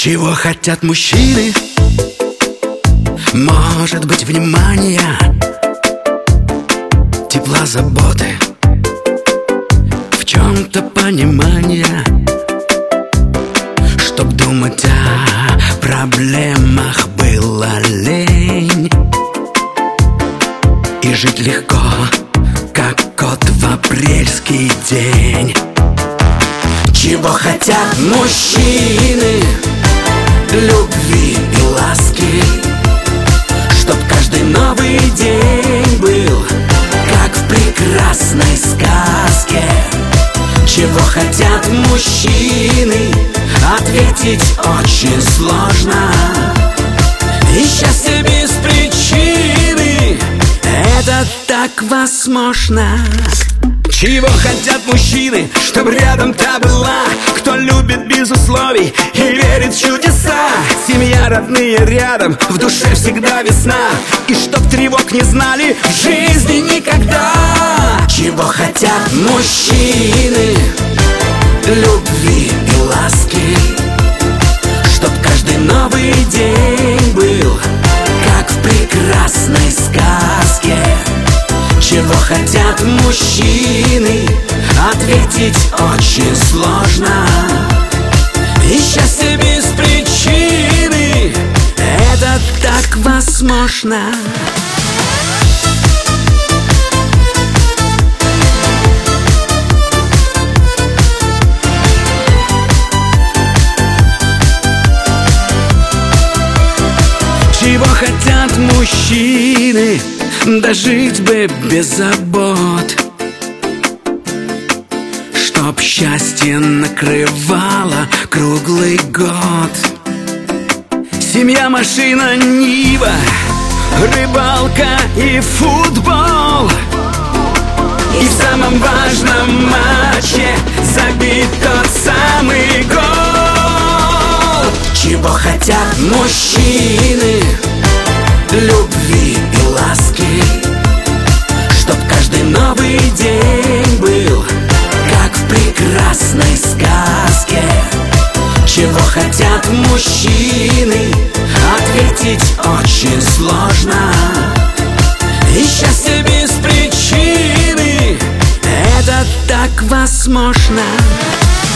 Чего хотят мужчины? Может быть, внимания, тепла, заботы, в чем-то понимания, чтоб думать о проблемах было лень, и жить легко, как кот в апрельский день. Чего хотят мужчины? Любви и ласки, чтоб каждый новый день был как в прекрасной сказке. Чего хотят мужчины? Ответить очень сложно. И счастье без причины — это так возможно. Чего хотят мужчины? Чтоб рядом та была, кто любит без условий и верит в чудеса. Семья, родные рядом, в душе всегда весна, и чтоб тревог не знали в жизни никогда. Чего хотят мужчины? Любви и ласки, чтоб каждый новый день был как в прекрасной сказке. Чего хотят мужчины? Ответить очень сложно. И счастье без причины — это так возможно. Чего хотят мужчины? Дожить бы без забот, чтоб счастье накрывало круглый год. Семья, машина, нива, рыбалка и футбол, и в самом важном матче забить тот самый гол. Чего хотят мужчины? Любви и ласки, чтоб каждый новый день был как в прекрасной сказке. Чего хотят мужчины? Ответить очень сложно. И счастье без причины — это так возможно.